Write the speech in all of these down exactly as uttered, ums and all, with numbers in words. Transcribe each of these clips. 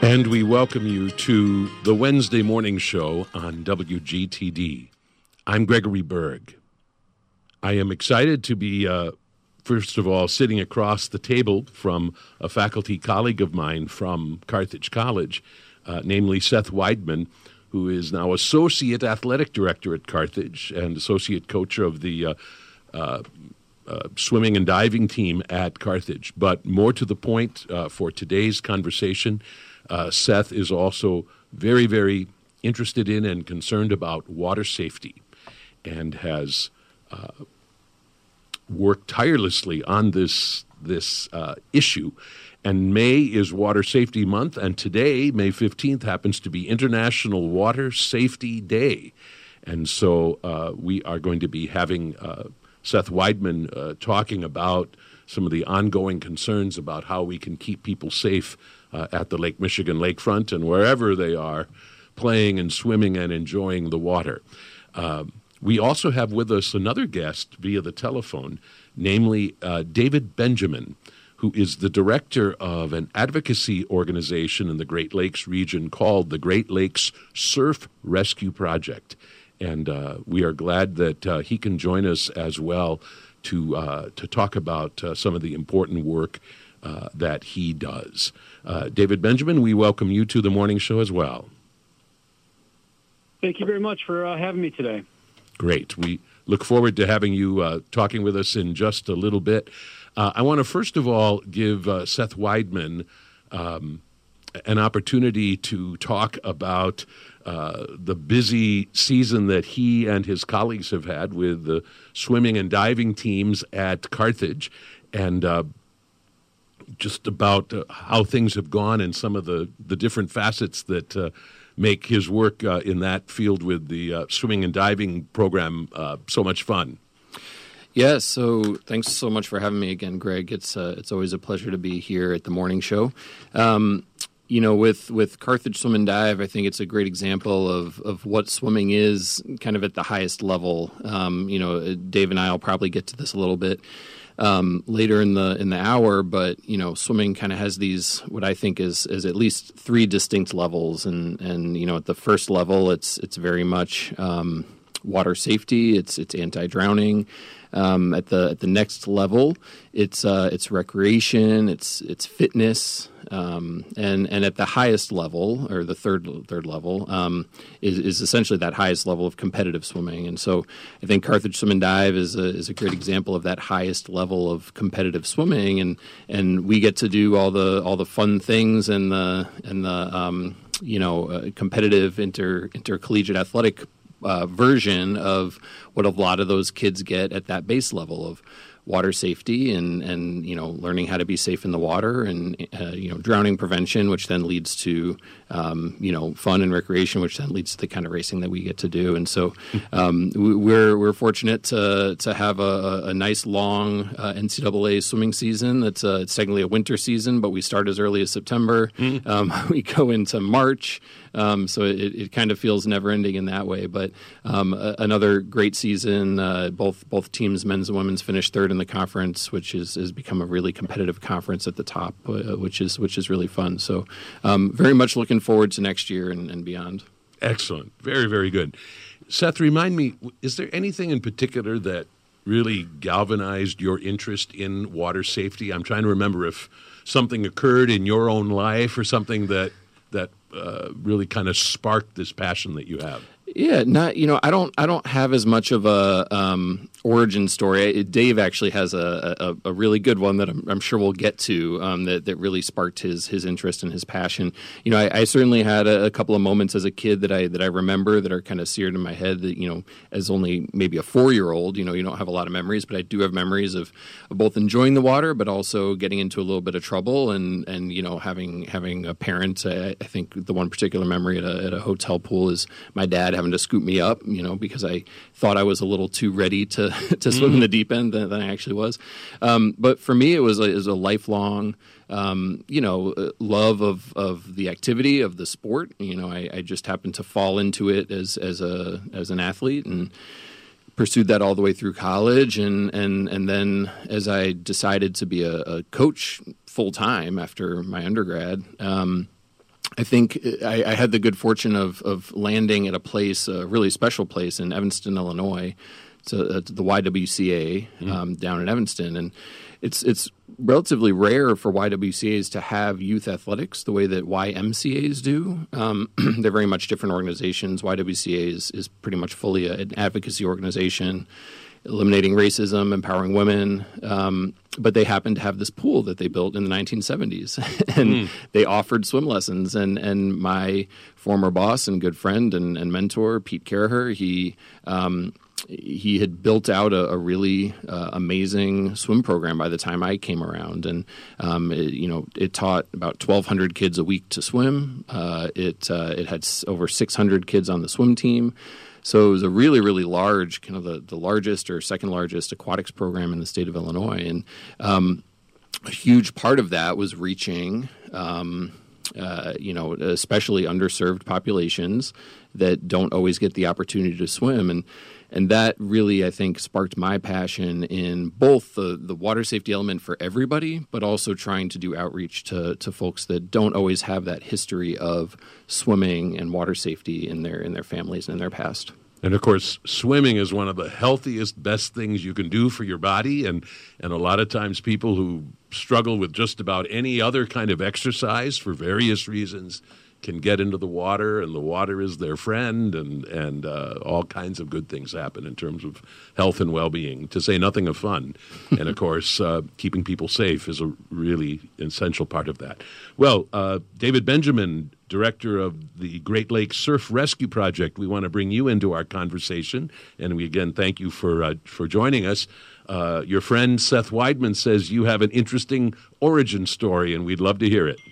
And we welcome you to the Wednesday morning show on W G T D. I'm Gregory Berg. I am excited to be, uh, first of all, sitting across the table from a faculty colleague of mine from Carthage College, uh, namely Seth Weidman, who is now Associate Athletic Director at Carthage and Associate Coach of the uh, uh, uh, swimming and diving team at Carthage. But more to the point, uh, for today's conversation, Uh, Seth is also very, very interested in and concerned about water safety and has uh, worked tirelessly on this this uh, issue. And May is Water Safety Month, and today, May fifteenth, happens to be International Water Safety Day. And so uh, we are going to be having uh, Seth Weidman uh, talking about some of the ongoing concerns about how we can keep people safe Uh, at the Lake Michigan lakefront and wherever they are playing and swimming and enjoying the water. Uh, we also have with us another guest via the telephone, namely uh, David Benjamin, who is the director of an advocacy organization in the Great Lakes region called the Great Lakes Surf Rescue Project. And uh, we are glad that uh, he can join us as well to, uh, to talk about uh, some of the important work Uh, that he does. Uh, David Benjamin, we welcome you to the morning show as well. Thank you very much for uh, having me today. Great. We look forward to having you uh, talking with us in just a little bit. Uh, I want to first of all give uh, Seth Weidman um, an opportunity to talk about uh, the busy season that he and his colleagues have had with the swimming and diving teams at Carthage, and uh, just about uh, how things have gone and some of the, the different facets that uh, make his work uh, in that field with the uh, swimming and diving program uh, so much fun. Yeah, so thanks so much for having me again, Greg. It's uh, it's always a pleasure to be here at the morning show. Um, you know, with, with Carthage Swim and Dive, I think it's a great example of, of what swimming is kind of at the highest level. Um, you know, Dave and I will probably get to this a little bit Um, later in the in the hour, but you know, swimming kind of has these what I think is is at least three distinct levels, and and you know, at the first level, it's it's very much um, water safety, it's it's anti-drowning. Um, at the at the next level, it's uh, it's recreation, it's it's fitness, um, and and at the highest level, or the third third level, um, is, is essentially that highest level of competitive swimming. And so, I think Carthage Swim and Dive is a is a great example of that highest level of competitive swimming, and and we get to do all the all the fun things and the and the um, you know uh, competitive inter intercollegiate athletic Uh, version of what a lot of those kids get at that base level of water safety and, and you know, learning how to be safe in the water and, uh, you know, drowning prevention, which then leads to, um, you know, fun and recreation, which then leads to the kind of racing that we get to do. And so um, we're we're fortunate to to have a, a nice long uh, N C double A swimming season. It's, uh, it's technically a winter season, but we start as early as September. Mm. Um, we go into March. Um, so it, it kind of feels never-ending in that way. But um, a, another great season. Uh, both both teams, men's and women's, finished third in the conference, which is has become a really competitive conference at the top, uh, which is which is really fun. So um, very much looking forward to next year and, and beyond. Excellent. Very, very good. Seth, remind me, is there anything in particular that really galvanized your interest in water safety? I'm trying to remember if something occurred in your own life or something that that uh, really kind of sparked this passion that you have. Yeah, not you know, I don't I don't have as much of a um, origin story. Dave actually has a, a, a really good one that I'm, I'm sure we'll get to um, that that really sparked his his interest and his passion. You know, I, I certainly had a, a couple of moments as a kid that I that I remember that are kind of seared in my head. That you know, as only maybe a four year old, you know, you don't have a lot of memories, but I do have memories of, of both enjoying the water, but also getting into a little bit of trouble and and you know having having a parent. I, I think the one particular memory at a, at a hotel pool is my dad having to scoop me up, you know, because I thought I was a little too ready to to swim mm. in the deep end than, than I actually was. Um, but for me, it was a, it was a lifelong, um, you know, love of, of the activity of the sport. You know, I, I just happened to fall into it as as a as an athlete and pursued that all the way through college. And and and then as I decided to be a, a coach full time after my undergrad. Um, I think I, I had the good fortune of of landing at a place, a really special place in Evanston, Illinois. It's, a, it's the Y W C A um, mm-hmm. down in Evanston, and it's it's relatively rare for Y W C As to have youth athletics the way that Y M C As do. Um, they're very much different organizations. Y W C A is, is pretty much fully an advocacy organization, eliminating racism, empowering women. Um, but they happened to have this pool that they built in the nineteen seventies, and mm. they offered swim lessons. And, and my former boss and good friend and, and mentor, Pete Caraher, he um, he had built out a, a really uh, amazing swim program by the time I came around, and um, it, you know, it taught about twelve hundred kids a week to swim. Uh, it uh, it had s- over six hundred kids on the swim team. So it was a really, really large, kind of the, the largest or second largest aquatics program in the state of Illinois. And um, a huge part of that was reaching, um, uh, you know, especially underserved populations that don't always get the opportunity to swim. And and that really, I think, sparked my passion in both the, the water safety element for everybody, but also trying to do outreach to, to folks that don't always have that history of swimming and water safety in their in their families and in their past. And, of course, swimming is one of the healthiest, best things you can do for your body. And, and a lot of times people who struggle with just about any other kind of exercise for various reasons can get into the water, and the water is their friend, and, and uh, all kinds of good things happen in terms of health and well-being, to say nothing of fun. And, of course, uh, keeping people safe is a really essential part of that. Well, uh, David Benjamin, director of the Great Lakes Surf Rescue Project, we want to bring you into our conversation, and we again thank you for uh, for joining us. Uh, your friend Seth Weidman says you have an interesting origin story, and we'd love to hear it.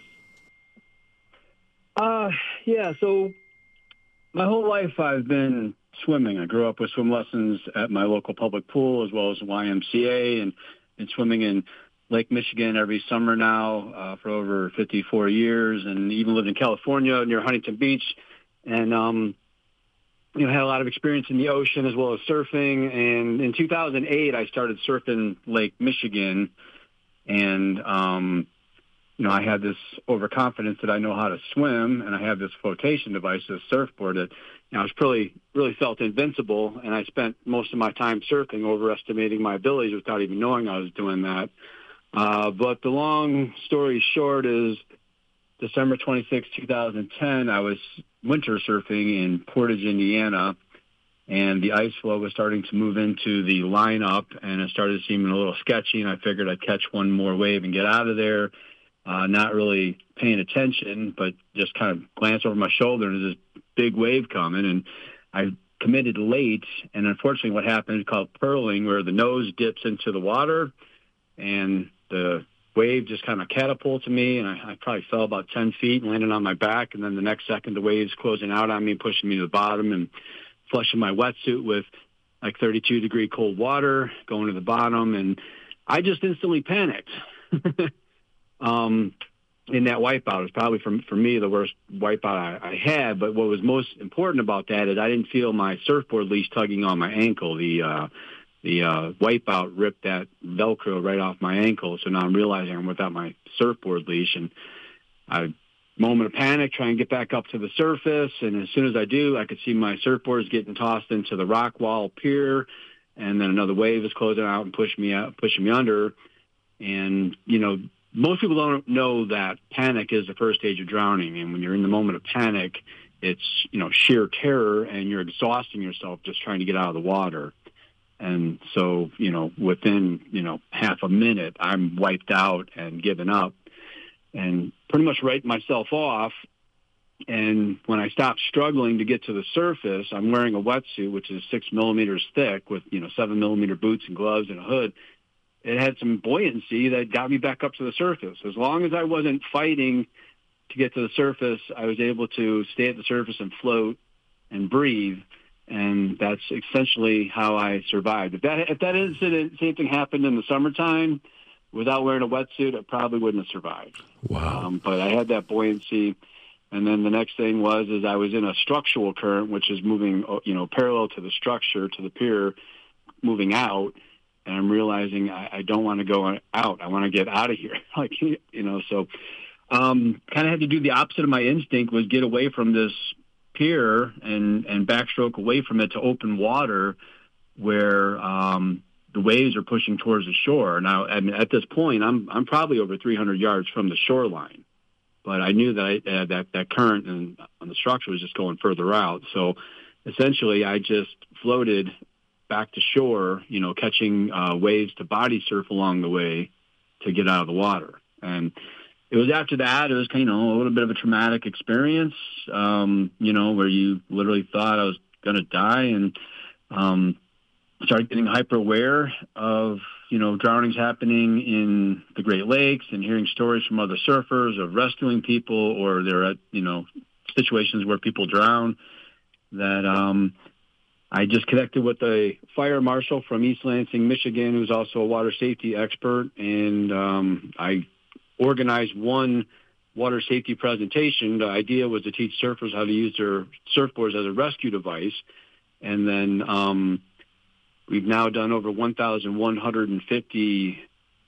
Uh, yeah, so my whole life I've been swimming. I grew up with swim lessons at my local public pool as well as the Y M C A, and been swimming in Lake Michigan every summer now uh, for over fifty-four years, and even lived in California near Huntington Beach, and um, you know, had a lot of experience in the ocean as well as surfing. And in two thousand eight, I started surfing Lake Michigan, and um, you know, I had this overconfidence that I know how to swim, and I have this flotation device, this surfboard that, you know, I was really, really felt invincible, and I spent most of my time surfing, overestimating my abilities without even knowing I was doing that. Uh, but the long story short is December twenty-sixth, twenty ten, I was winter surfing in Portage, Indiana, and the ice flow was starting to move into the lineup, and it started seeming a little sketchy, and I figured I'd catch one more wave and get out of there. Uh, not really paying attention, but just kind of glance over my shoulder, and there's this big wave coming, and I committed late, and unfortunately what happened is called purling, where the nose dips into the water, and the wave just kind of catapulted me, and I, I probably fell about ten feet and landed on my back, and then the next second the wave's closing out on me, pushing me to the bottom, and flushing my wetsuit with like thirty-two degree cold water, going to the bottom, and I just instantly panicked. Um, in that wipeout, it was probably for, for me the worst wipeout I, I had. But what was most important about that is I didn't feel my surfboard leash tugging on my ankle. The uh, the uh, wipeout ripped that Velcro right off my ankle. So now I'm realizing I'm without my surfboard leash, and I moment of panic, try and get back up to the surface. And as soon as I do, I could see my surfboards getting tossed into the rock wall pier, and then another wave is closing out and pushing me out, pushing me under. And you know, most people don't know that panic is the first stage of drowning, and when you're in the moment of panic, it's, you know, sheer terror, and you're exhausting yourself just trying to get out of the water. And so, you know, within, you know, half a minute, I'm wiped out and given up, and pretty much writing myself off. And when I stopped struggling to get to the surface, I'm wearing a wetsuit, which is six millimeters thick with, you know, seven millimeter boots and gloves and a hood. It had some buoyancy that got me back up to the surface. As long as I wasn't fighting to get to the surface, I was able to stay at the surface and float and breathe, and that's essentially how I survived. If that if that incident, same thing happened in the summertime, without wearing a wetsuit, I probably wouldn't have survived. Wow! Um, but I had that buoyancy, and then the next thing was is I was in a structural current, which is moving, you know, parallel to the structure, to the pier, moving out. And I'm realizing I, I don't want to go out. I want to get out of here. Like, you know, so um, kind of had to do the opposite of my instinct, was get away from this pier and, and backstroke away from it to open water where um, the waves are pushing towards the shore. Now, I mean, at this point, I'm I'm probably over three hundred yards from the shoreline, but I knew that I, uh, that that current and on the structure was just going further out. So essentially, I just floated back to shore, you know, catching uh, waves to body surf along the way to get out of the water. And it was after that, it was, you know, a little bit of a traumatic experience, um, you know, where you literally thought I was going to die, and um, started getting hyper aware of, you know, drownings happening in the Great Lakes and hearing stories from other surfers of rescuing people, or they're at, you know, situations where people drown, that um, I just connected with a fire marshal from East Lansing, Michigan, who's also a water safety expert, and um, I organized one water safety presentation. The idea was to teach surfers how to use their surfboards as a rescue device. And then um, we've now done over one thousand one hundred fifty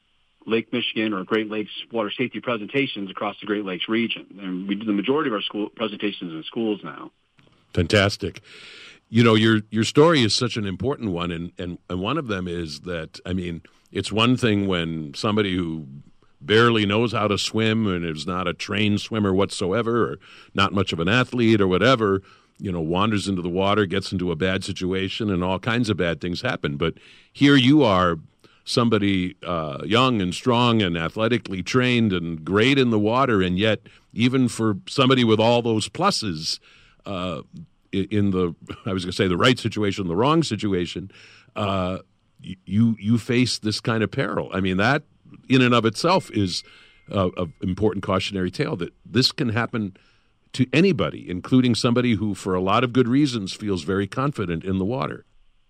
Lake Michigan or Great Lakes water safety presentations across the Great Lakes region. And we do the majority of our school presentations in schools now. Fantastic. You know, your your story is such an important one, and, and, and one of them is that, I mean, it's one thing when somebody who barely knows how to swim and is not a trained swimmer whatsoever, or not much of an athlete or whatever, you know, wanders into the water, gets into a bad situation, and all kinds of bad things happen. But here you are, somebody uh, young and strong and athletically trained and great in the water, and yet even for somebody with all those pluses, uh, in the, I was going to say the right situation, the wrong situation, uh, you you face this kind of peril. I mean, that in and of itself is uh, an important cautionary tale that this can happen to anybody, including somebody who, for a lot of good reasons, feels very confident in the water.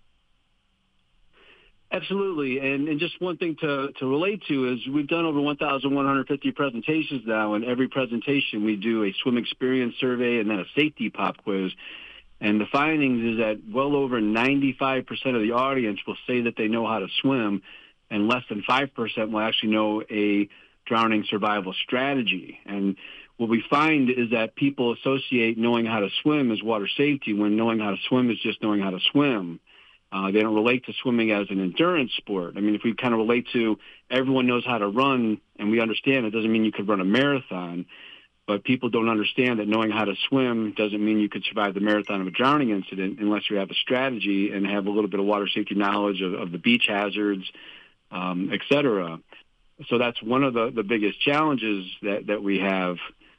Absolutely. And, and just one thing to, to relate to is we've done over one thousand one hundred fifty presentations now, and every presentation we do a swim experience survey and then a safety pop quiz. And the findings is that well over ninety-five percent of the audience will say that they know how to swim, and less than five percent will actually know a drowning survival strategy. And what we find is that people associate knowing how to swim as water safety, when knowing how to swim is just knowing how to swim. Uh, they don't relate to swimming as an endurance sport. I mean, if we kind of relate to everyone knows how to run, and we understand it doesn't mean you could run a marathon, but people don't understand that knowing how to swim doesn't mean you could survive the marathon of a drowning incident unless you have a strategy and have a little bit of water safety knowledge of, of the beach hazards, um, et cetera. So that's one of the, the biggest challenges that, that we have.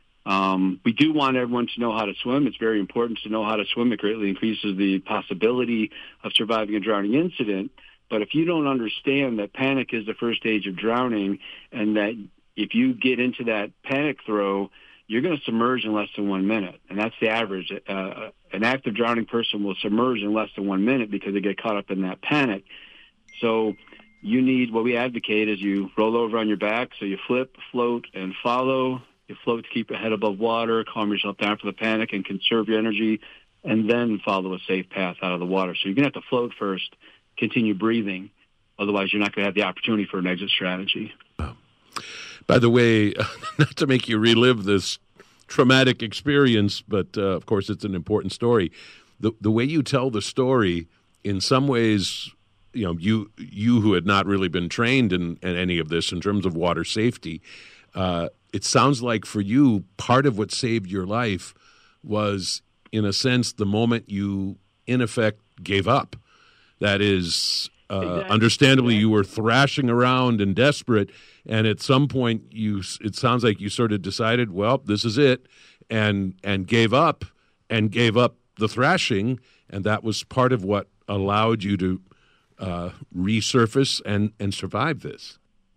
Um, we do want everyone to know how to swim. It's very important to know how to swim. It greatly increases the possibility of surviving a drowning incident. But if you don't understand that panic is the first stage of drowning, and that if you get into that panic throw, you're going to submerge in less than one minute. And that's the average. Uh, an active drowning person will submerge in less than one minute because they get caught up in that panic. So you need, what we advocate is you roll over on your back. So you flip, float, and follow. You float to keep your head above water, calm yourself down for the panic, and conserve your energy, and then follow a safe path out of the water. So you're going to have to float first, continue breathing. Otherwise, you're not going to have the opportunity for an exit strategy. Wow. By the way, not to make you relive this traumatic experience, but uh, of course it's an important story. The the way you tell the story, in some ways, you know, you you who had not really been trained in, in any of this in terms of water safety, uh, it sounds like for you, part of what saved your life was, in a sense, the moment you, in effect, gave up. That is, uh, exactly. Understandably, you were thrashing around and desperate, and at some point, you it sounds like you sort of decided, well, this is it, and and gave up, and gave up the thrashing, and that was part of what allowed you to uh, resurface and, and survive this.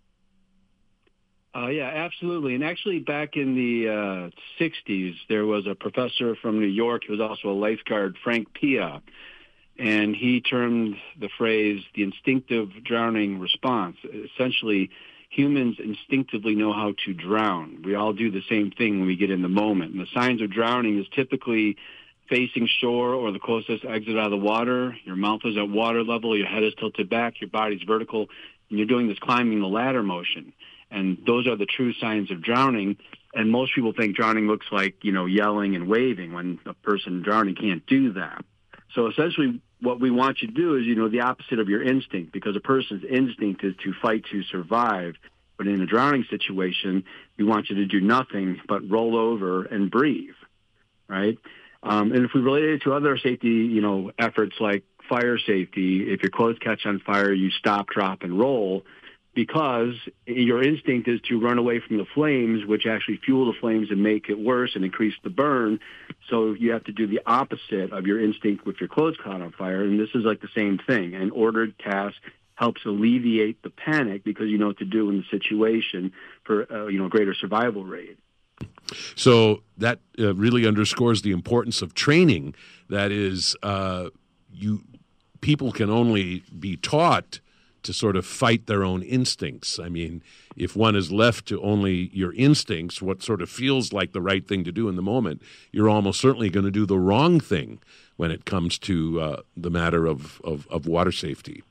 Uh, yeah, absolutely. And actually, back in the uh, sixties, there was a professor from New York who was also a lifeguard, Frank Pia, and he termed the phrase the instinctive drowning response. Essentially, humans instinctively know how to drown. We all do the same thing when we get in the moment. And the signs of drowning is typically facing shore or the closest exit out of the water. Your mouth is at water level, your head is tilted back, your body's vertical, and you're doing this climbing the ladder motion. And those are the true signs of drowning. And most people think drowning looks like, you know, yelling and waving. When a person drowning can't do that. So essentially what we want you to do is, you know, the opposite of your instinct, because a person's instinct is to fight to survive. But in a drowning situation, we want you to do nothing but roll over and breathe, right? Um, and if we relate it to other safety, you know, efforts like fire safety, if your clothes catch on fire, you stop, drop, and roll, because your instinct is to run away from the flames, which actually fuel the flames and make it worse and increase the burn. So you have to do the opposite of your instinct with your clothes caught on fire, and this is like the same thing. An ordered task helps alleviate the panic because you know what to do in the situation for, uh, you know, greater survival rate. So that uh, really underscores the importance of training. That is, uh, you people can only be taught to sort of fight their own instincts. I mean, if one is left to only your instincts, what sort of feels like the right thing to do in the moment, you're almost certainly going to do the wrong thing when it comes to uh, the matter of, of, of water safety.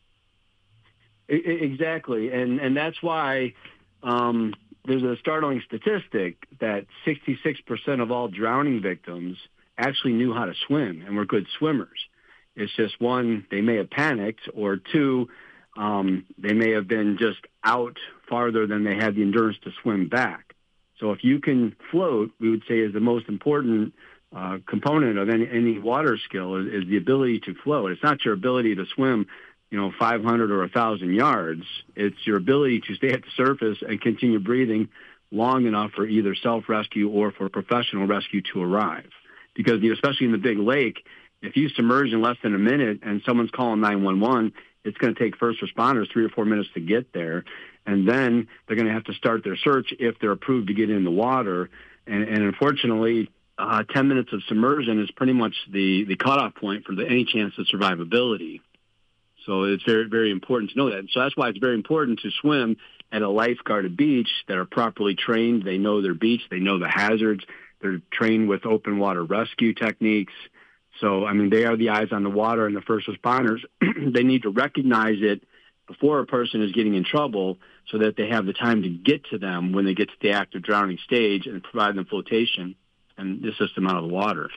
Exactly, and and that's why um, there's a startling statistic that sixty-six percent of all drowning victims actually knew how to swim and were good swimmers. It's just, one, they may have panicked, or two, um, they may have been just out farther than they had the endurance to swim back. So if you can float, we would say is the most important uh, component of any, any water skill is, is the ability to float. It's not your ability to swim, you know, five hundred or one thousand yards. It's your ability to stay at the surface and continue breathing long enough for either self-rescue or for professional rescue to arrive. Because, you know, especially in the big lake, if you submerge in less than a minute and someone's calling nine one one, it's going to take first responders three or four minutes to get there. And then they're going to have to start their search if they're approved to get in the water. And, and unfortunately, uh, ten minutes of submersion is pretty much the, the cutoff point for the, any chance of survivability. So it's very, very important to know that. So that's why it's very important to swim at a lifeguarded beach that are properly trained. They know their beach. They know the hazards. They're trained with open water rescue techniques. So, I mean, they are the eyes on the water, and the first responders, they need to recognize it before a person is getting in trouble so that they have the time to get to them when they get to the active drowning stage and provide them flotation and assist them out of the water.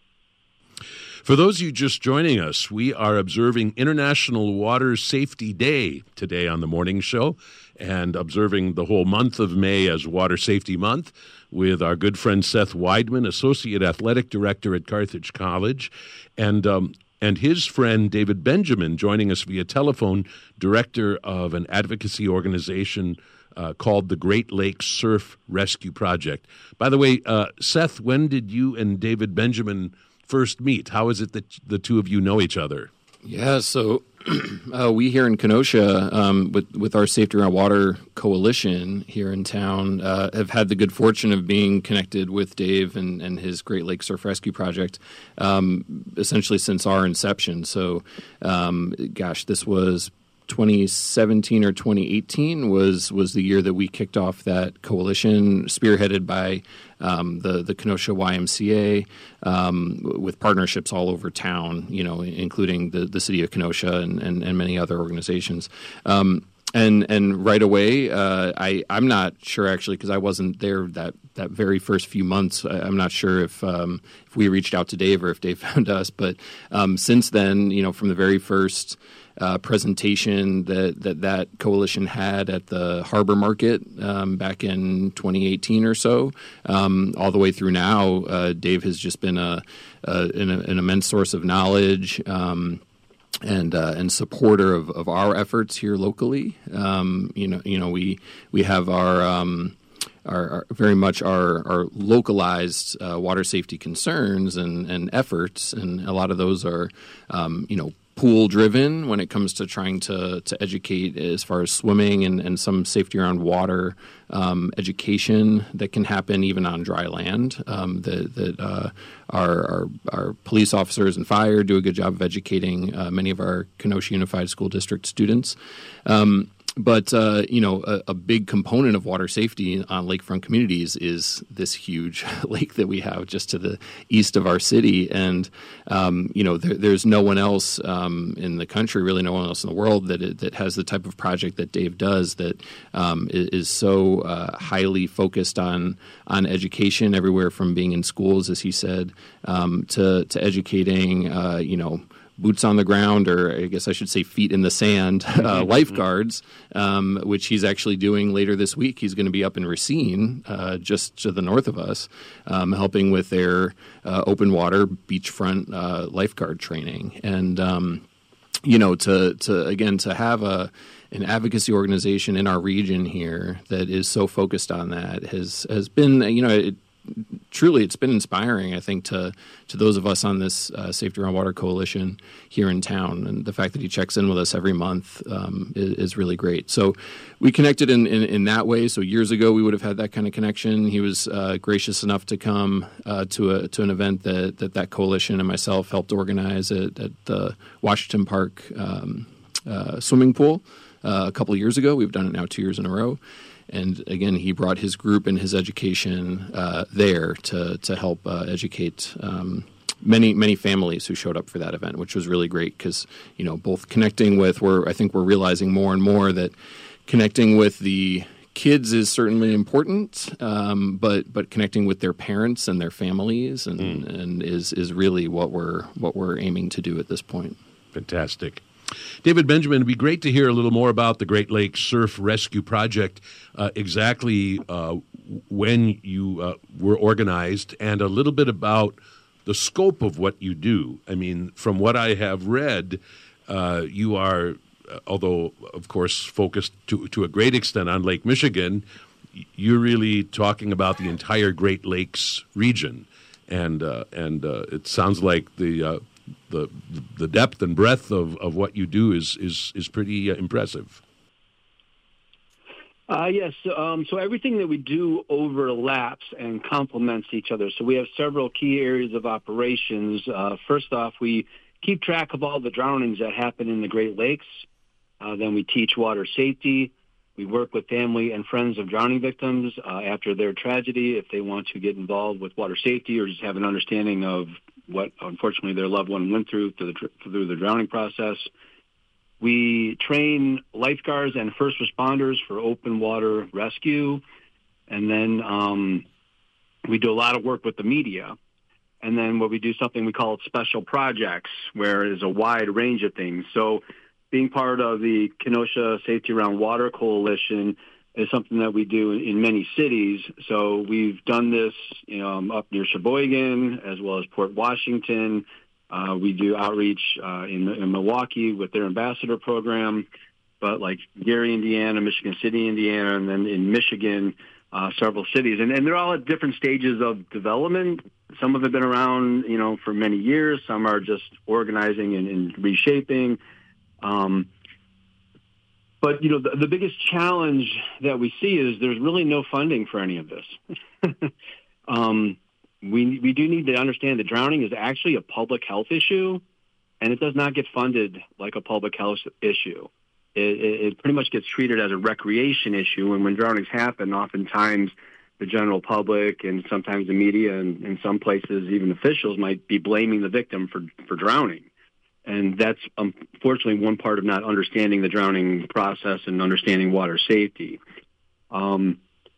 For those of you just joining us, we are observing International Water Safety Day today on the morning show, and observing the whole month of May as Water Safety Month with our good friend Seth Weidman, Associate Athletic Director at Carthage College, and um, and his friend David Benjamin joining us via telephone, Director of an advocacy organization uh, called the Great Lakes Surf Rescue Project. By the way, uh, Seth, when did you and David Benjamin first meet? How is it that the two of you know each other? Yeah, so uh, we here in Kenosha, um, with with our Safety Around Water coalition here in town, uh, have had the good fortune of being connected with Dave and, and his Great Lakes Surf Rescue Project, um, essentially since our inception. So, um, gosh, this was twenty seventeen or twenty eighteen was was the year that we kicked off that coalition, spearheaded by um, the the Kenosha Y M C A, um, with partnerships all over town, you know, including the, the city of Kenosha and, and, and many other organizations. Um, and and right away, uh, I I'm not sure actually, because I wasn't there that, that very first few months. I, I'm not sure if um, if we reached out to Dave or if Dave found us, but um, since then, you know, from the very first Uh, presentation that, that that coalition had at the Harbor Market um, back in twenty eighteen or so, um, all the way through now, uh, Dave has just been a, a, an, an immense source of knowledge um, and uh, and supporter of, of our efforts here locally. Um, you know, you know, we we have our um, Are, are very much our, our localized uh, water safety concerns and, and efforts, and a lot of those are, um, you know, pool driven when it comes to trying to, to educate as far as swimming and, and some safety around water um, education that can happen even on dry land. Um, that that uh, our, our our police officers and fire do a good job of educating uh, many of our Kenosha Unified School District students. Um, But, uh, you know, a, a big component of water safety on lakefront communities is this huge lake that we have just to the east of our city. And, um, you know, there, there's no one else um, in the country, really no one else in the world that that has the type of project that Dave does that um, is, is so uh, highly focused on on education everywhere from being in schools, as he said, um, to, to educating, uh, you know, boots on the ground, or I guess I should say feet in the sand, uh, lifeguards, um, which he's actually doing later this week. He's going to be up in Racine, uh, just to the north of us, um, helping with their uh, open water beachfront uh, lifeguard training. And, um, you know, to, to again, to have a an advocacy organization in our region here that is so focused on that has, has been, you know, it, truly, it's been inspiring, I think, to to those of us on this uh, Safety Around Water Coalition here in town. And the fact that he checks in with us every month um, is, is really great. So we connected in, in, in that way. So years ago, we would have had that kind of connection. He was uh, gracious enough to come uh, to a to an event that that, that coalition and myself helped organize at, at the Washington Park um, uh, swimming pool uh, a couple of years ago. We've done it now two years in a row. And again, he brought his group and his education uh, there to to help uh, educate um, many many families who showed up for that event, which was really great because, you know, both connecting with, we're I think we're realizing more and more that connecting with the kids is certainly important, um, but but connecting with their parents and their families and, mm. and is is really what we're what we're aiming to do at this point. Fantastic. David Benjamin, it'd be great to hear a little more about the Great Lakes Surf Rescue Project, uh, exactly uh, when you uh, were organized, and a little bit about the scope of what you do. I mean, from what I have read, uh, you are, although, of course, focused to, to a great extent on Lake Michigan, you're really talking about the entire Great Lakes region. And, uh, and uh, it sounds like the... Uh, The the depth and breadth of, of what you do is is is pretty uh, impressive. Uh, yes. Um, so everything that we do overlaps and complements each other. So we have several key areas of operations. Uh, first off, we keep track of all the drownings that happen in the Great Lakes. Uh, then we teach water safety. We work with family and friends of drowning victims uh, after their tragedy if they want to get involved with water safety or just have an understanding of what, unfortunately, their loved one went through through the, through the drowning process. We train lifeguards and first responders for open water rescue. And then um, we do a lot of work with the media. And then what we do something we call special projects, where there's a wide range of things. So being part of the Kenosha Safety Around Water Coalition is something that we do in many cities. So we've done this, you know, um, up near Sheboygan as well as Port Washington. Uh, we do outreach uh, in, in Milwaukee with their ambassador program, but like Gary, Indiana, Michigan City, Indiana, and then in Michigan, uh, several cities. And, and they're all at different stages of development. Some have been around, you know, for many years. Some are just organizing and, and reshaping. Um, But, you know, the, the biggest challenge that we see is there's really no funding for any of this. um, we we do need to understand that drowning is actually a public health issue, and it does not get funded like a public health issue. It, it, it pretty much gets treated as a recreation issue, and when drownings happen, oftentimes the general public and sometimes the media and in some places even officials might be blaming the victim for, for drowning. And that's unfortunately one part of not understanding the drowning process and understanding water safety. Um,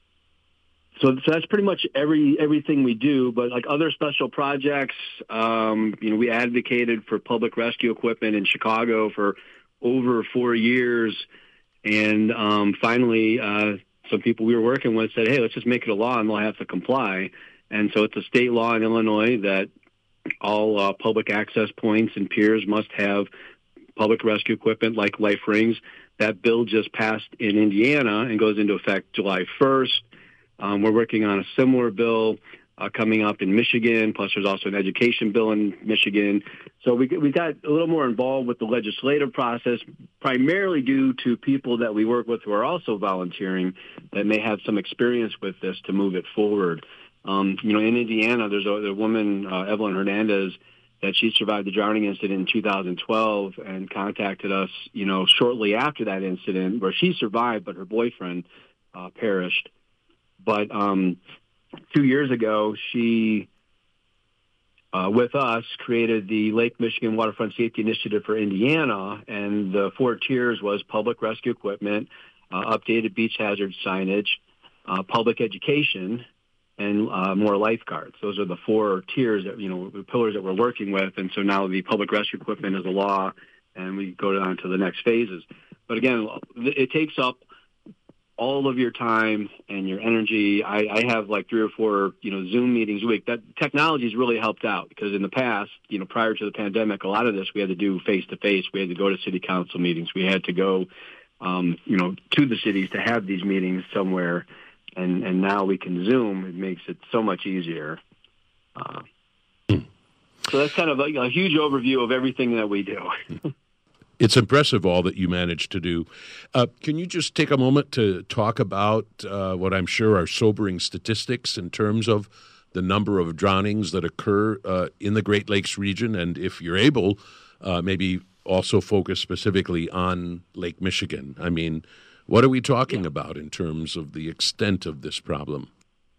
so, so that's pretty much every everything we do. But like other special projects, um, you know, we advocated for public rescue equipment in Chicago for over four years, and um, finally, uh, some people we were working with said, "Hey, let's just make it a law, and they'll have to comply." And so it's a state law in Illinois that all uh, public access points and piers must have public rescue equipment like life rings. That bill just passed in Indiana and goes into effect July first. Um, we're working on a similar bill uh, coming up in Michigan, plus there's also an education bill in Michigan. So we, we got a little more involved with the legislative process, primarily due to people that we work with who are also volunteering that may have some experience with this to move it forward. Um, you know, in Indiana, there's a, a woman, uh, Evelyn Hernandez, that she survived the drowning incident in two thousand twelve and contacted us, you know, shortly after that incident where she survived, but her boyfriend uh, perished. But um, two years ago, she, uh, with us, created the Lake Michigan Waterfront Safety Initiative for Indiana, and the four tiers was public rescue equipment, uh, updated beach hazard signage, uh, public education, and uh, more lifeguards. Those are the four tiers that, you know, the pillars that we're working with. And so now the public rescue equipment is a law, and we go on to the next phases. But again, it takes up all of your time and your energy. I, I have like three or four, you know, Zoom meetings a week. That technology has really helped out, because in the past, you know, prior to the pandemic, a lot of this we had to do face-to-face. We had to go to city council meetings. We had to go, um, you know, to the cities to have these meetings somewhere. And, and now we can Zoom. It makes it so much easier. Uh, so that's kind of a, a huge overview of everything that we do. It's impressive all that you managed to do. Uh, can you just take a moment to talk about uh, what I'm sure are sobering statistics in terms of the number of drownings that occur uh, in the Great Lakes region? And if you're able, uh, maybe also focus specifically on Lake Michigan. I mean, what are we talking yeah. about in terms of the extent of this problem?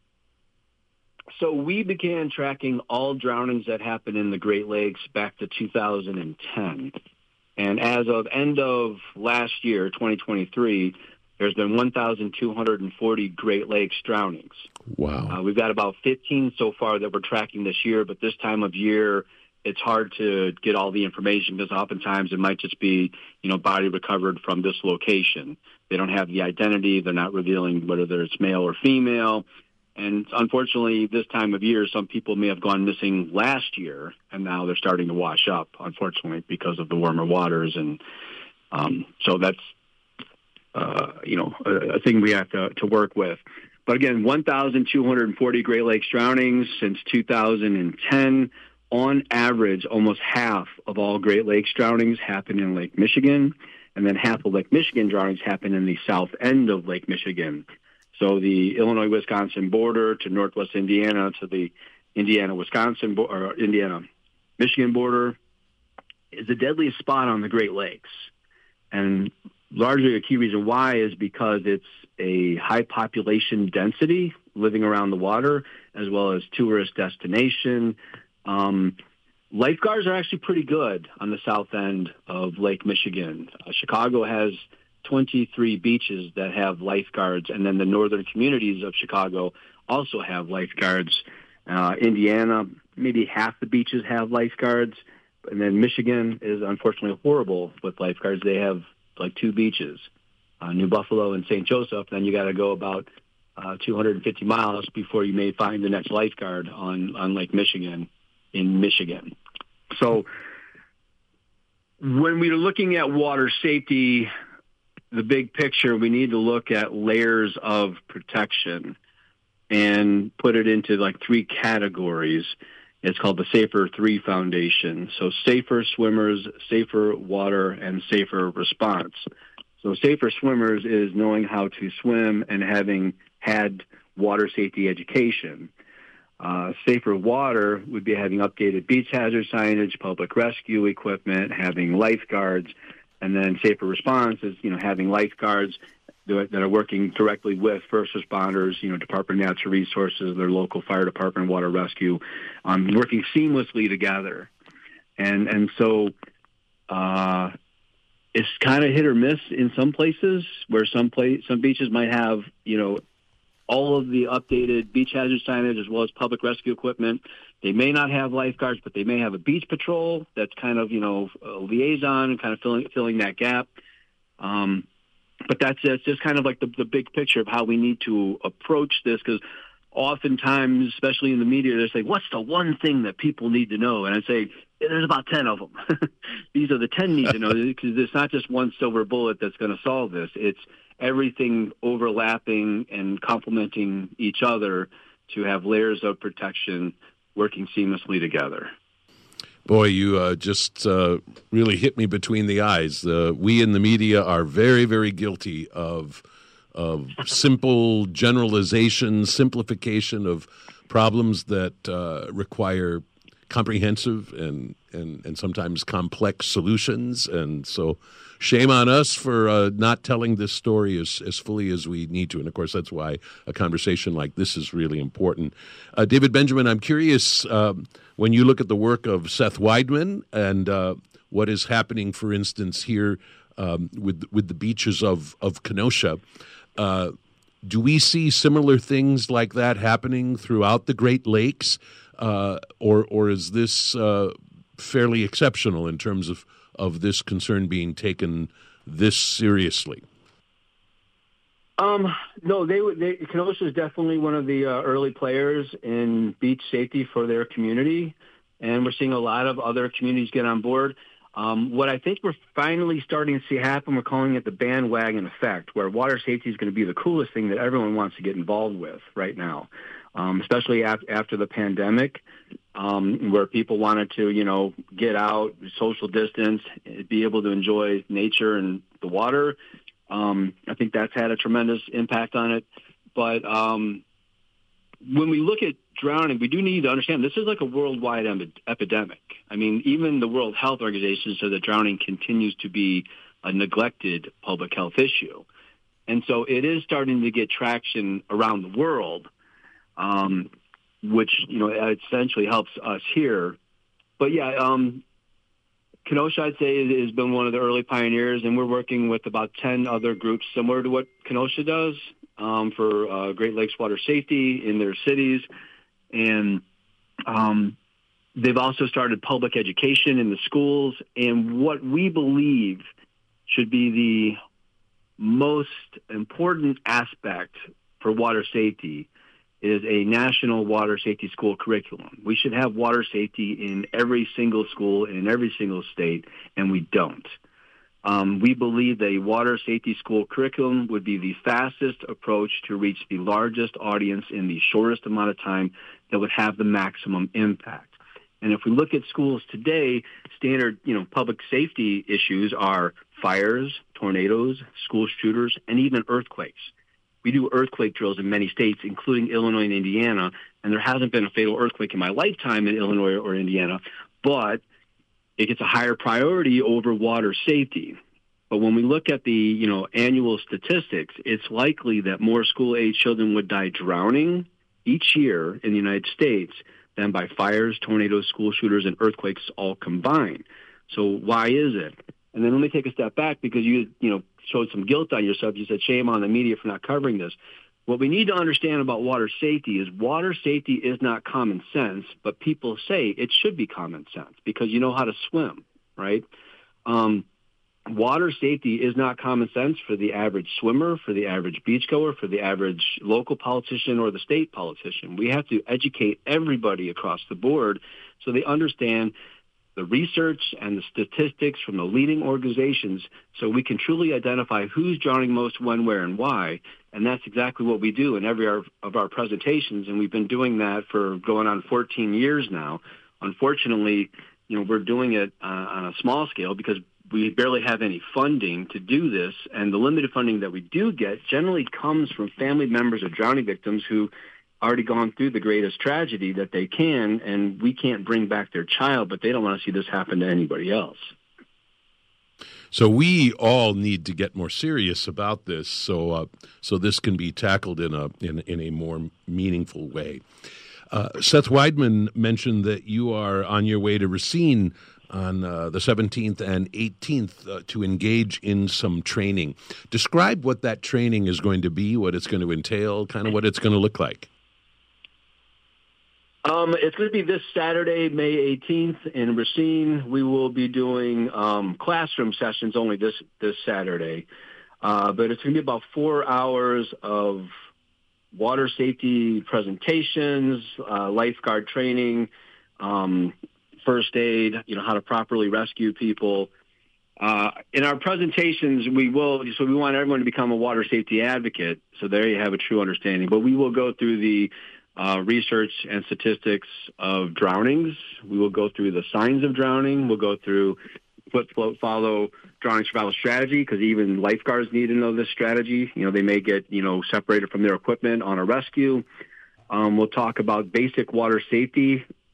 So we began tracking all drownings that happen in the Great Lakes back to two thousand ten. And as of end of last year, twenty twenty-three, there's been one thousand two hundred forty Great Lakes drownings. Wow. Uh, we've got about fifteen so far that we're tracking this year, but this time of year, it's hard to get all the information, because oftentimes it might just be, you know, body recovered from this location. They don't have the identity. They're not revealing whether it's male or female. And unfortunately, this time of year, some people may have gone missing last year, and now they're starting to wash up, unfortunately, because of the warmer waters. And um, so that's, uh, you know, a, a thing we have to, to work with. But again, one thousand two hundred forty Great Lakes drownings since two thousand ten. On average, almost half of all Great Lakes drownings happen in Lake Michigan, and then half of Lake Michigan drownings happen in the south end of Lake Michigan. So the Illinois-Wisconsin border to northwest Indiana to the Indiana-Wisconsin bo- or Indiana-Michigan border is the deadliest spot on the Great Lakes. And largely a key reason why is because it's a high population density living around the water, as well as tourist destination. Um, lifeguards are actually pretty good on the south end of Lake Michigan. Uh, Chicago has twenty-three beaches that have lifeguards, and then the northern communities of Chicago also have lifeguards. Uh, Indiana, maybe half the beaches have lifeguards, and then Michigan is unfortunately horrible with lifeguards. They have like two beaches, uh, New Buffalo and Saint Joseph. Then you got to go about uh, two hundred fifty miles before you may find the next lifeguard on, on Lake Michigan in Michigan. So when we're looking at water safety, the big picture, we need to look at layers of protection and put it into like three categories. It's called the Safer Three Foundation. So safer swimmers, safer water, and safer response. So safer swimmers is knowing how to swim and having had water safety education. Uh, safer water would be having updated beach hazard signage, public rescue equipment, having lifeguards. And then safer response is, you know, having lifeguards that are working directly with first responders, you know, Department of Natural Resources, their local fire department, water rescue, um, working seamlessly together. And and so uh, it's kind of hit or miss in some places, where some place, some beaches might have, you know, all of the updated beach hazard signage as well as public rescue equipment. They may not have lifeguards, but they may have a beach patrol that's kind of, you know, a liaison and kind of filling filling that gap. Um, but that's, that's just kind of like the, the big picture of how we need to approach this, because oftentimes, especially in the media, they're saying, what's the one thing that people need to know? And I say, there's about ten of them. These are the ten need to know, because it's not just one silver bullet that's going to solve this. It's everything overlapping and complementing each other to have layers of protection working seamlessly together. Boy, you uh, just uh, really hit me between the eyes. Uh, we in the media are very, very guilty of of simple generalization, simplification of problems that uh, require comprehensive and, and, and sometimes complex solutions. And so shame on us for uh, not telling this story as, as fully as we need to. And, of course, that's why a conversation like this is really important. Uh, David Benjamin, I'm curious, um, when you look at the work of Seth Weidman and uh, what is happening, for instance, here um, with with the beaches of, of Kenosha, uh, do we see similar things like that happening throughout the Great Lakes? Uh, or or is this uh, fairly exceptional in terms of, of this concern being taken this seriously? Um, no, they, they Kenosha is definitely one of the uh, early players in beach safety for their community, and we're seeing a lot of other communities get on board. Um, what I think we're finally starting to see happen, we're calling it the bandwagon effect, where water safety is going to be the coolest thing that everyone wants to get involved with right now. Um, especially after, after the pandemic, um, where people wanted to, you know, get out, social distance, be able to enjoy nature and the water. Um, I think that's had a tremendous impact on it. But um, when we look at drowning, we do need to understand this is like a worldwide em- epidemic. I mean, even the World Health Organization says that drowning continues to be a neglected public health issue. And so it is starting to get traction around the world. Um, which, you know, essentially helps us here. But, yeah, um, Kenosha, I'd say, has been one of the early pioneers, and we're working with about ten other groups similar to what Kenosha does um, for uh, Great Lakes water safety in their cities. And um, they've also started public education in the schools. And what we believe should be the most important aspect for water safety is a national water safety school curriculum. We should have water safety in every single school in every single state, and we don't. Um, we believe that a water safety school curriculum would be the fastest approach to reach the largest audience in the shortest amount of time that would have the maximum impact. And if we look at schools today, standard, you know, public safety issues are fires, tornadoes, school shooters, and even earthquakes. We do earthquake drills in many states, including Illinois and Indiana, and there hasn't been a fatal earthquake in my lifetime in Illinois or Indiana, but it gets a higher priority over water safety. But when we look at the, you know, annual statistics, it's likely that more school-age children would die drowning each year in the United States than by fires, tornadoes, school shooters, and earthquakes all combined. So why is it? And then let me take a step back, because you, you know, showed some guilt on yourself. You said shame on the media for not covering this. What we need to understand about water safety is water safety is not common sense, but people say it should be common sense because you know how to swim, right? Um, water safety is not common sense for the average swimmer, for the average beachgoer, for the average local politician or the state politician. We have to educate everybody across the board so they understand the research and the statistics from the leading organizations so we can truly identify who's drowning most, when, where, and why. And that's exactly what we do in every of our presentations, and we've been doing that for going on fourteen years now. Unfortunately, you know, we're doing it uh, on a small scale because we barely have any funding to do this, and the limited funding that we do get generally comes from family members of drowning victims who already gone through the greatest tragedy that they can, and we can't bring back their child, but they don't want to see this happen to anybody else. So we all need to get more serious about this, so uh, so this can be tackled in a in, in a more meaningful way. Uh, Seth Weidman mentioned that you are on your way to Racine on uh, the seventeenth and eighteenth uh, to engage in some training. Describe what that training is going to be, what it's going to entail, kind of what it's going to look like. Um, it's going to be this Saturday, May eighteenth in Racine. We will be doing um, classroom sessions only this, this Saturday. Uh, but it's going to be about four hours of water safety presentations, uh, lifeguard training, um, first aid, you know, how to properly rescue people. Uh, in our presentations, we will, so we want everyone to become a water safety advocate. So there you have a true understanding. But we will go through the Uh, research and statistics of drownings. We will go through the signs of drowning. We'll go through flip, float, follow drowning survival strategy, because even lifeguards need to know this strategy. You know, they may get, you know, separated from their equipment on a rescue. Um, we'll talk about basic water safety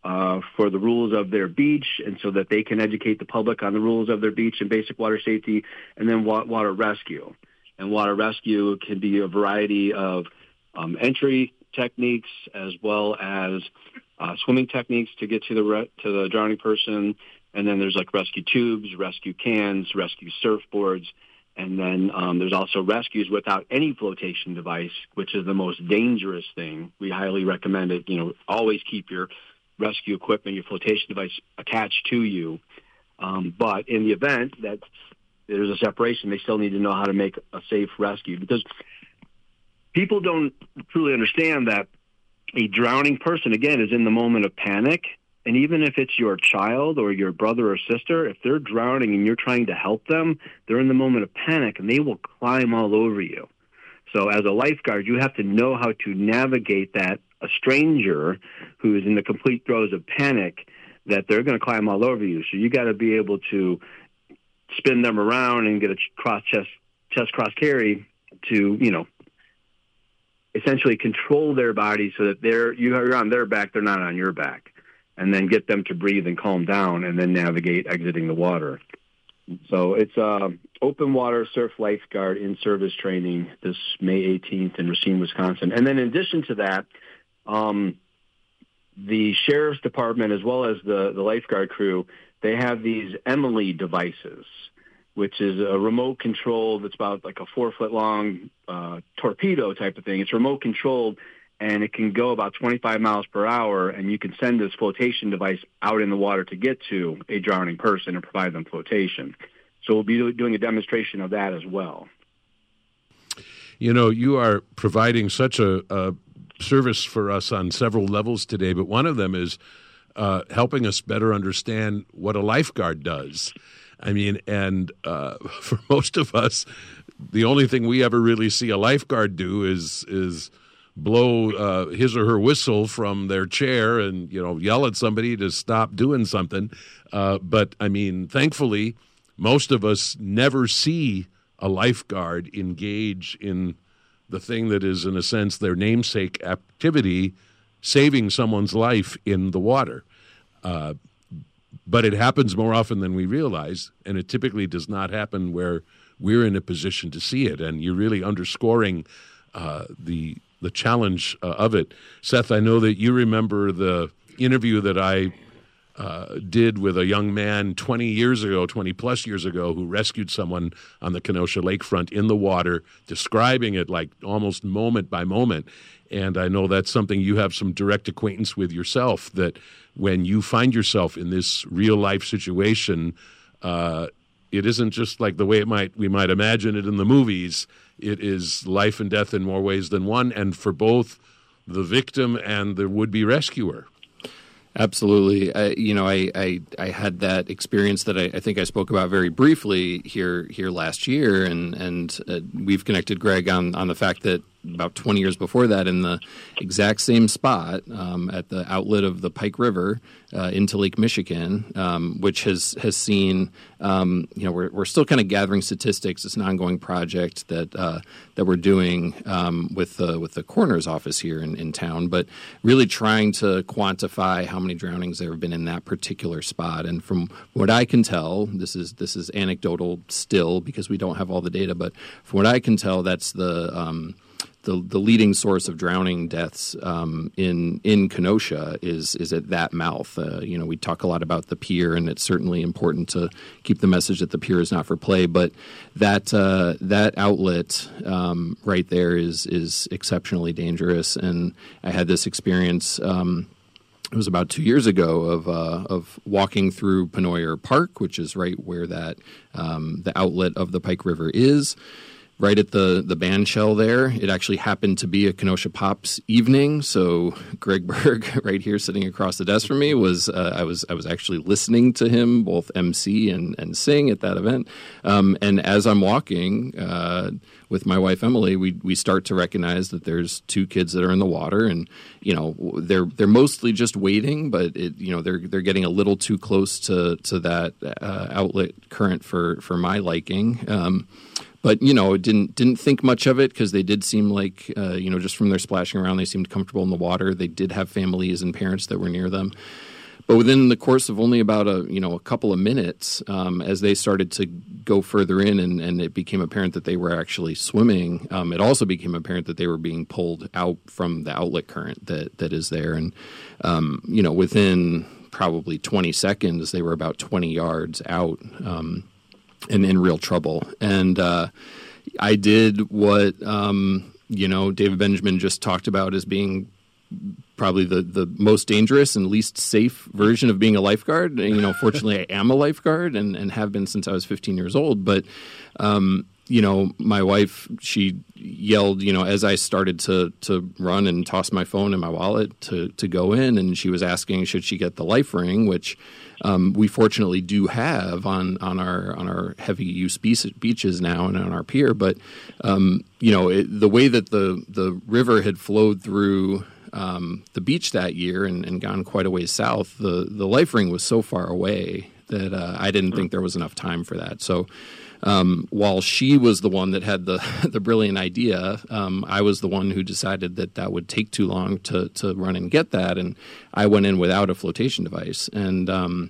uh, for the rules of their beach, and so that they can educate the public on the rules of their beach and basic water safety, and then wa- water rescue. And water rescue can be a variety of um, entry techniques as well as uh, swimming techniques to get to the re- to the drowning person. And then there's like rescue tubes, rescue cans, rescue surfboards. And then um, there's also rescues without any flotation device, which is the most dangerous thing. We highly recommend it. You know, always keep your rescue equipment, your flotation device attached to you. Um, but in the event that there's a separation, they still need to know how to make a safe rescue, because people don't truly understand that a drowning person, again, is in the moment of panic. And even if it's your child or your brother or sister, if they're drowning and you're trying to help them, they're in the moment of panic and they will climb all over you. So as a lifeguard, you have to know how to navigate that. A stranger who is in the complete throes of panic, that they're going to climb all over you. So you got to be able to spin them around and get a cross chest, chest cross carry to, you know, essentially control their body so that they're, you're on their back, they're not on your back. And then get them to breathe and calm down, and then navigate exiting the water. So it's uh, open water surf lifeguard in-service training this May eighteenth in Racine, Wisconsin. And then in addition to that, um, the sheriff's department, as well as the, the lifeguard crew, they have these Emily devices, which is a remote control that's about like a four-foot-long uh, torpedo type of thing. It's remote controlled, and it can go about twenty-five miles per hour, and you can send this flotation device out in the water to get to a drowning person and provide them flotation. So we'll be doing a demonstration of that as well. You know, you are providing such a, a service for us on several levels today, but one of them is uh, helping us better understand what a lifeguard does. I mean, and uh, for most of us, the only thing we ever really see a lifeguard do is is blow uh, his or her whistle from their chair and, you know, yell at somebody to stop doing something. Uh, but, I mean, thankfully, most of us never see a lifeguard engage in the thing that is, in a sense, their namesake activity, saving someone's life in the water. Uh, but it happens more often than we realize, and it typically does not happen where we're in a position to see it. And you're really underscoring uh, the the challenge uh, of it. Seth, I know that you remember the interview that I uh, did with a young man twenty years ago, twenty plus years ago, who rescued someone on the Kenosha lakefront in the water, describing it like almost moment by moment. And I know that's something you have some direct acquaintance with yourself, that when you find yourself in this real life situation, uh, it isn't just like the way it might we might imagine it in the movies. It is life and death in more ways than one, and for both the victim and the would-be rescuer. Absolutely. I, you know, I, I, I had that experience that I, I think I spoke about very briefly here here last year, and and uh, we've connected, Greg, on, on the fact that about twenty years before that, in the exact same spot um, at the outlet of the Pike River uh, into Lake Michigan, um, which has has seen, um, you know, we're we're still kind of gathering statistics. It's an ongoing project that uh, that we're doing um, with the with the coroner's office here in, in town, but really trying to quantify how many drownings there have been in that particular spot. And from what I can tell, this is this is anecdotal still because we don't have all the data, but from what I can tell, that's the um, The, the leading source of drowning deaths um, in in Kenosha is is at that mouth. Uh, you know, we talk a lot about the pier, and it's certainly important to keep the message that the pier is not for play. But that uh, that outlet um, right there is is exceptionally dangerous. And I had this experience. Um, it was about two years ago of uh, of walking through Penoyer Park, which is right where that um, the outlet of the Pike River is. Right at the, the band shell there. It actually happened to be a Kenosha Pops evening, so Greg Berg, right here sitting across the desk from me, was uh, I was I was actually listening to him both M C and, and sing at that event. Um, and as I'm walking uh, with my wife Emily, we we start to recognize that there's two kids that are in the water, and you know they're they're mostly just waiting, but it, you know they're they're getting a little too close to to that uh, outlet current for for my liking. Um, but, you know, didn't didn't think much of it because they did seem like, uh, you know, just from their splashing around, they seemed comfortable in the water. They did have families and parents that were near them. But within the course of only about a you know a couple of minutes, um, as they started to go further in, and, and it became apparent that they were actually swimming, um, it also became apparent that they were being pulled out from the outlet current that that is there. And um, you know, within probably twenty seconds, they were about twenty yards out um, and in real trouble. And uh, I did what um, you know David Benjamin just talked about as being probably the, the most dangerous and least safe version of being a lifeguard. You know, fortunately, I am a lifeguard and, and have been since I was fifteen years old. But, um, you know, my wife, she yelled, you know, as I started to to run and toss my phone and my wallet to, to go in, and she was asking, should she get the life ring, which um, we fortunately do have on, on our on our heavy use beaches now and on our pier. But, um, you know, it, the way that the, the river had flowed through Um, the beach that year and, and gone quite a ways south, the, the life ring was so far away that uh, I didn't think there was enough time for that. So um, while she was the one that had the, the brilliant idea, um, I was the one who decided that that would take too long to, to run and get that. And I went in without a flotation device. And um,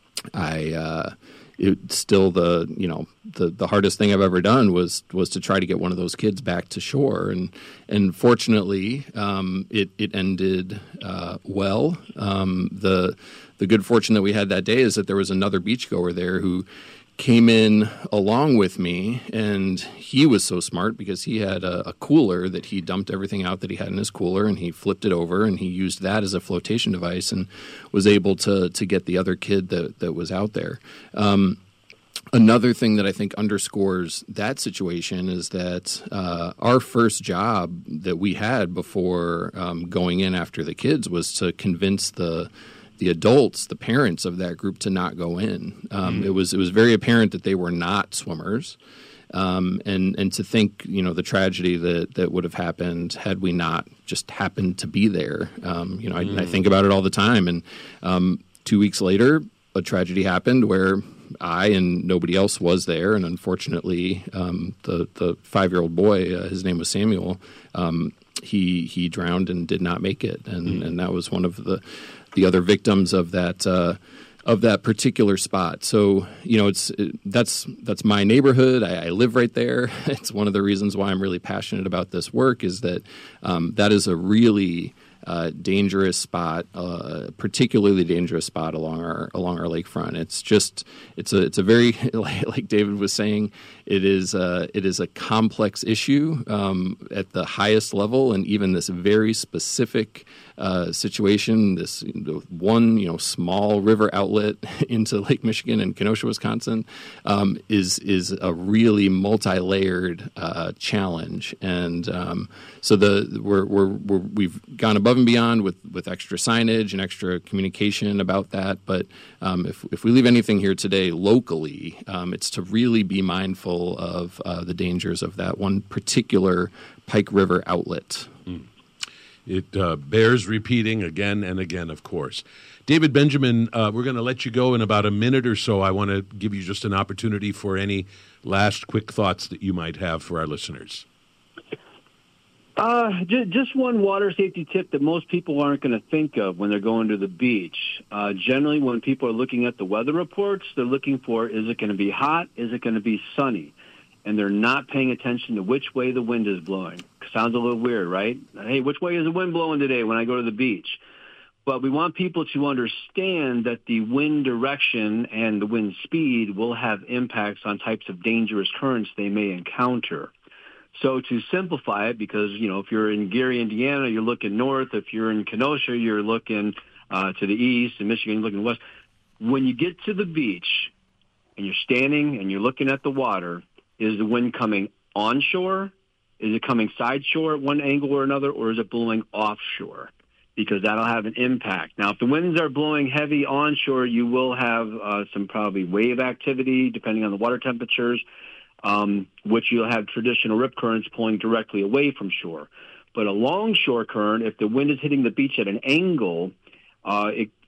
I... Uh, It still the you know the, the hardest thing I've ever done was was to try to get one of those kids back to shore, and and fortunately um, it it ended uh, well. Um, the the good fortune that we had that day is that there was another beachgoer there who came in along with me, and he was so smart because he had a, a cooler that he dumped everything out that he had in his cooler, and he flipped it over and he used that as a flotation device and was able to to get the other kid that, that was out there. Um, another thing that I think underscores that situation is that uh, our first job that we had before um, going in after the kids was to convince the the adults, the parents of that group, to not go in. Um, mm-hmm. It was it was very apparent that they were not swimmers, um, and and to think you know the tragedy that, that would have happened had we not just happened to be there. Um, you know, I, mm. I think about it all the time. And um, two weeks later, a tragedy happened where I and nobody else was there, and unfortunately, um, the the five year old boy, uh, his name was Samuel. Um, he he drowned and did not make it, and mm. and that was one of the the other victims of that uh, of that particular spot. So you know, it's it, that's that's my neighborhood. I, I live right there. It's one of the reasons why I'm really passionate about this work. Is that um, that is a really uh, dangerous spot, uh, particularly dangerous spot along our along our lakefront. It's just it's a it's a very like David was saying. It is uh, it is a complex issue um, at the highest level, and even this very specific uh, situation, this one you know small river outlet into Lake Michigan and Kenosha, Wisconsin, um, is is a really multi-layered uh, challenge, and um, so the we're, we're, we're we've gone above and beyond with, with extra signage and extra communication about that. But um, if if we leave anything here today locally, um, it's to really be mindful of uh, the dangers of that one particular Pike River outlet. Mm. It uh, bears repeating again and again, of course. David Benjamin, uh, we're going to let you go in about a minute or so. I want to give you just an opportunity for any last quick thoughts that you might have for our listeners. Uh, j- just one water safety tip that most people aren't going to think of when they're going to the beach. Uh, generally, when people are looking at the weather reports, they're looking for, is it going to be hot? Is it going to be sunny? And they're not paying attention to which way the wind is blowing. Sounds a little weird, right? Hey, which way is the wind blowing today when I go to the beach? But we want people to understand that the wind direction and the wind speed will have impacts on types of dangerous currents they may encounter. So to simplify it, because, you know, if you're in Gary, Indiana, you're looking north. If you're in Kenosha, you're looking uh, to the east. In Michigan, you're looking west. When you get to the beach and you're standing and you're looking at the water, is the wind coming onshore? Is it coming side shore at one angle or another, or is it blowing offshore? Because that'll have an impact. Now, if the winds are blowing heavy onshore, you will have uh, some probably wave activity, depending on the water temperatures, um, which you'll have traditional rip currents pulling directly away from shore. But a longshore current, if the wind is hitting the beach at an angle, uh, it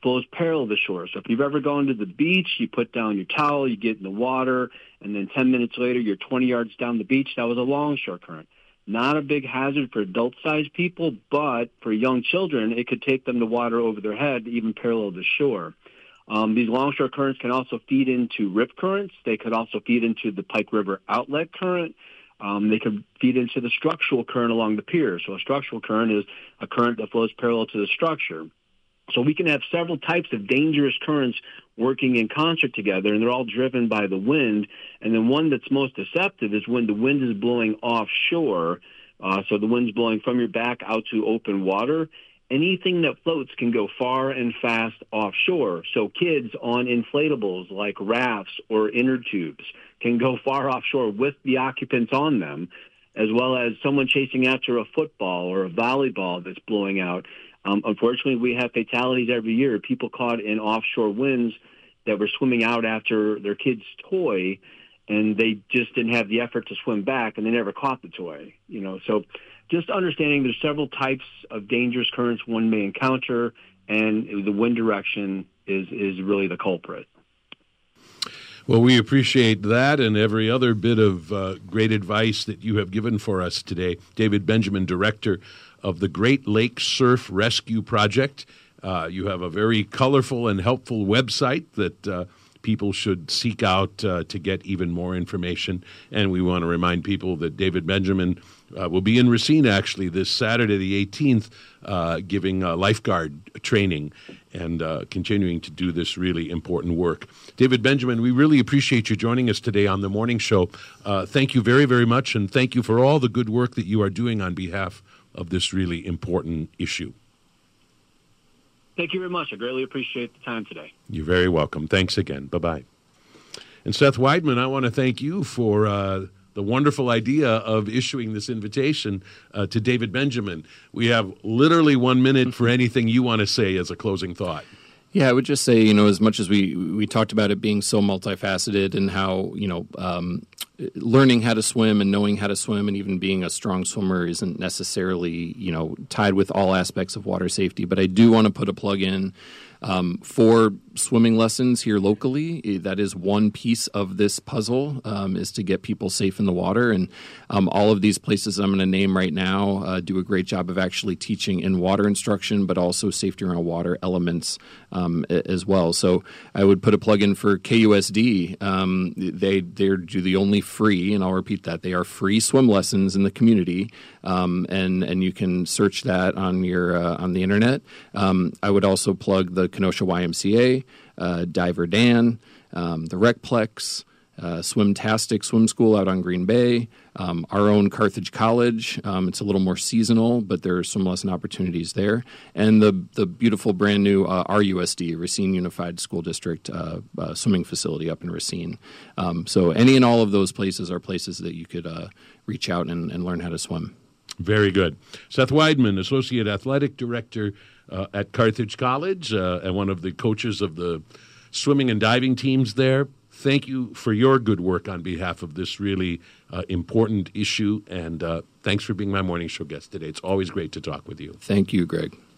flows parallel to the shore. So if you've ever gone to the beach, you put down your towel, you get in the water, and then ten minutes later, you're twenty yards down the beach. That was a longshore current. Not a big hazard for adult-sized people, but for young children, it could take them to water over their head, even parallel to shore. Um, these longshore currents can also feed into rip currents. They could also feed into the Pike River outlet current. Um, they could feed into the structural current along the pier. So a structural current is a current that flows parallel to the structure. So we can have several types of dangerous currents working in concert together, and they're all driven by the wind. And then one that's most deceptive is when the wind is blowing offshore. Uh, so the wind's blowing from your back out to open water. Anything that floats can go far and fast offshore. So kids on inflatables like rafts or inner tubes can go far offshore with the occupants on them, as well as someone chasing after a football or a volleyball that's blowing out. Um, unfortunately, we have fatalities every year. People caught in offshore winds that were swimming out after their kid's toy, and they just didn't have the effort to swim back, and they never caught the toy. You know, so just understanding there's several types of dangerous currents one may encounter, and the wind direction is is really the culprit. Well, we appreciate that and every other bit of uh, great advice that you have given for us today. David Benjamin, Director of the Great Lakes Surf Rescue Project. Uh, you have a very colorful and helpful website that uh, people should seek out uh, to get even more information. And we want to remind people that David Benjamin uh, will be in Racine, actually, this Saturday, the eighteenth, uh, giving uh, lifeguard training and uh, continuing to do this really important work. David Benjamin, we really appreciate you joining us today on the morning show. Uh, thank you very, very much, and thank you for all the good work that you are doing on behalf of this really important issue. Thank you very much. I greatly appreciate the time today. You're very welcome. Thanks again. Bye-bye. And Seth Weidman, I want to thank you for uh, the wonderful idea of issuing this invitation uh, to David Benjamin. We have literally one minute for anything you want to say as a closing thought. Yeah, I would just say, you know, as much as we we talked about it being so multifaceted and how, you know, um, learning how to swim and knowing how to swim and even being a strong swimmer isn't necessarily, you know, tied with all aspects of water safety. But I do want to put a plug in um, for swimming lessons here locally. That is one piece of this puzzle, um, is to get people safe in the water. And um, all of these places I'm going to name right now uh, do a great job of actually teaching in water instruction, but also safety around water elements um, as well. So I would put a plug in for K U S D. Um, they they do the only free, and I'll repeat that, they are free swim lessons in the community, um, and and you can search that on your uh, on the internet. Um, I would also plug the Kenosha Y M C A, uh, Diver Dan, um, the Recplex, uh, Swimtastic Swim School out on Green Bay, um, our own Carthage College. Um, it's a little more seasonal, but there are swim lesson opportunities there. And the the beautiful brand new uh, R U S D, Racine Unified School District uh, uh, swimming facility up in Racine. Um, so any and all of those places are places that you could uh, reach out and, and learn how to swim. Very good. Seth Weidman, Associate Athletic Director uh, at Carthage College uh, and one of the coaches of the swimming and diving teams there. Thank you for your good work on behalf of this really uh, important issue, and uh, thanks for being my morning show guest today. It's always great to talk with you. Thank you, Greg.